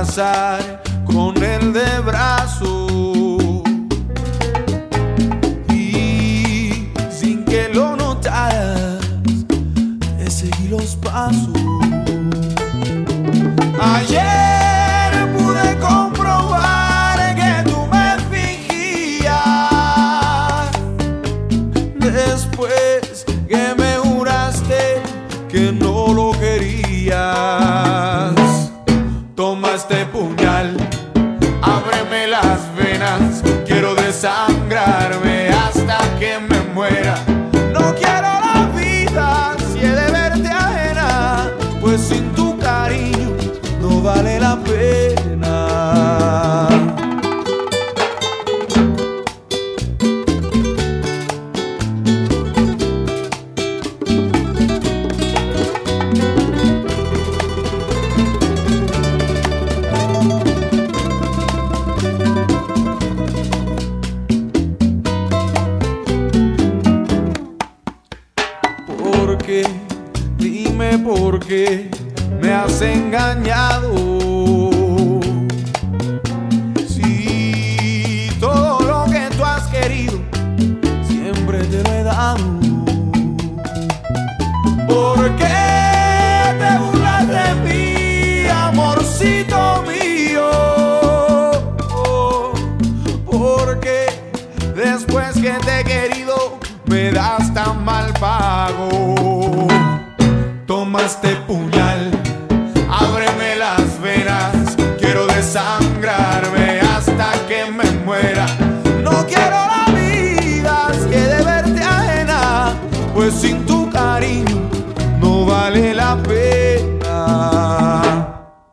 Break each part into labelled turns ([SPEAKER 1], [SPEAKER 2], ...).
[SPEAKER 1] pasar con él de brazo y sin que lo notaras te seguí los pasos. Ayer pude comprobar que tú me fingías, después que me juraste que no lo querías. Toma este puñal, ábreme las venas, quiero desangrarme hasta que me muera. No quiero la vida si he de verte ajena, pues sin tu cariño no vale la pena. ¿Por qué? Dime por qué me has engañado. Si todo lo que tú has querido siempre te lo he dado. ¿Por qué te burlas de mí, amorcito mío? Porque después que te he querido me das tan mal pago. Toma este puñal, ábreme las venas, quiero desangrarme hasta que me muera. No quiero la vida si he de verte ajena, pues sin tu cariño no vale la pena.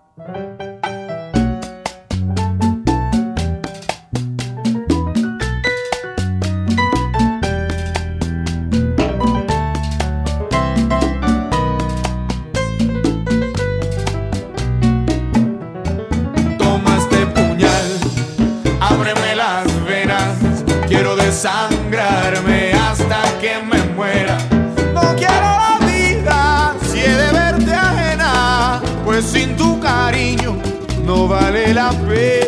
[SPEAKER 1] Quiero desangrarme hasta que me muera. No quiero la vida si he de verte ajena, pues sin tu cariño no vale la pena.